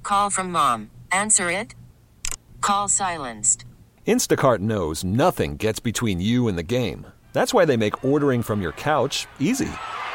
call from mom. Answer it. Call silenced. Instacart knows nothing gets between you and the game. That's why they make ordering from your couch easy.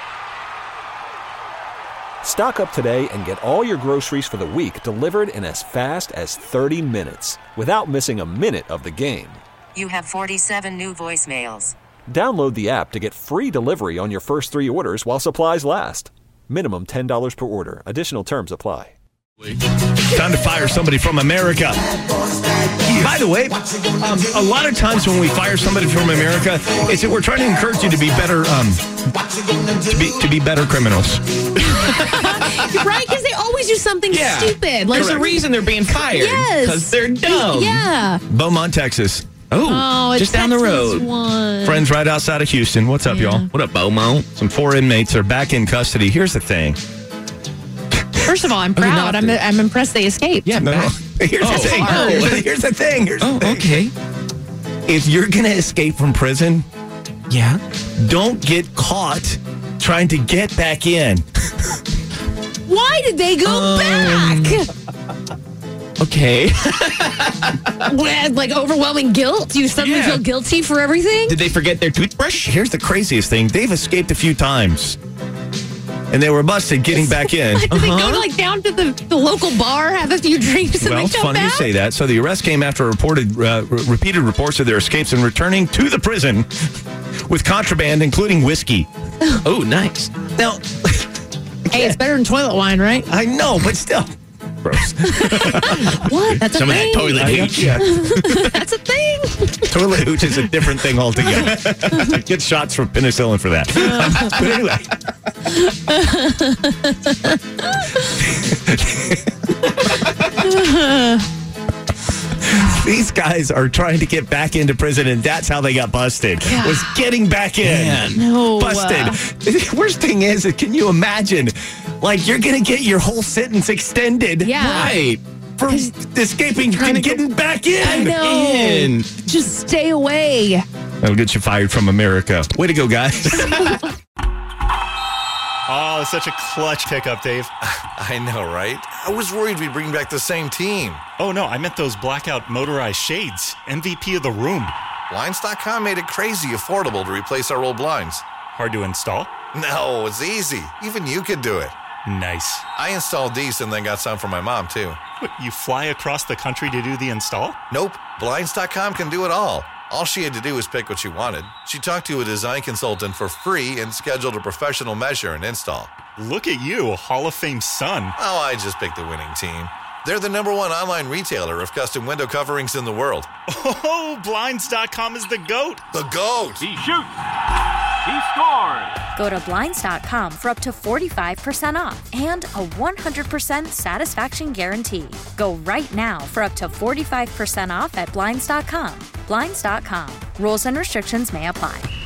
Stock up today and get all your groceries for the week delivered in as fast as 30 minutes without missing a minute of the game. You have 47 new voicemails. Download the app to get free delivery on your first 3 orders while supplies last. Minimum $10 per order. Additional terms apply. Time to fire somebody from America. By the way, a lot of times when we fire somebody from America, it's that we're trying to encourage you to be better, to be better criminals. Right? Because they always do something stupid. There's a reason they're being fired. Yes. Because they're dumb. Yeah. Beaumont, Texas. Oh, it's just down the road. One. Friends right outside of Houston. What's up, y'all? What up, Beaumont? Some 4 inmates are back in custody. Here's the thing. First of all, I'm proud. I'm impressed they escaped. Yeah, No. Here's the thing. Here's the thing. Okay. If you're going to escape from prison, Yeah. don't get caught trying to get back in. Why did they go back? Okay. With, like, overwhelming guilt? Do you suddenly feel guilty for everything? Did they forget their toothbrush? Here's the craziest thing. They've escaped a few times. And they were busted getting back in. Did they go like down to the local bar, have a few drinks, and Well, then it's come funny back? you say that. So the arrest came after repeated reports of their escapes and returning to the prison with contraband, including whiskey. Oh, nice. Now, Hey, it's better than toilet wine, right? I know, but still. Gross. What? That's a Some of thing. that toilet hooch. Yeah. That's a thing. Toilet hooch is a different thing altogether. Get shots from penicillin for that. But anyway. These guys are trying to get back into prison, and that's how they got busted. God. Was getting back in. Man. No. Busted. The worst thing is, can you imagine? Like, you're going to get your whole sentence extended. Yeah. Right. For escaping and getting back in. I know. In. Just stay away. That'll get you fired from America. Way to go, guys. Oh, such a clutch pickup, Dave. I know, right? I was worried we'd bring back the same team. Oh, no, I meant those blackout motorized shades. MVP of the room. Blinds.com made it crazy affordable to replace our old blinds. Hard to install? No, it's easy. Even you could do it. Nice. I installed these and then got some for my mom, too. What, you fly across the country to do the install? Nope. Blinds.com can do it all. All she had to do was pick what she wanted. She talked to a design consultant for free and scheduled a professional measure and install. Look at you, Hall of Fame son. Oh, I just picked the winning team. They're the #1 online retailer of custom window coverings in the world. Oh, Blinds.com is the GOAT. The GOAT! He shoots. He scores. Go to Blinds.com for up to 45% off and a 100% satisfaction guarantee. Go right now for up to 45% off at Blinds.com. Blinds.com. Rules and restrictions may apply.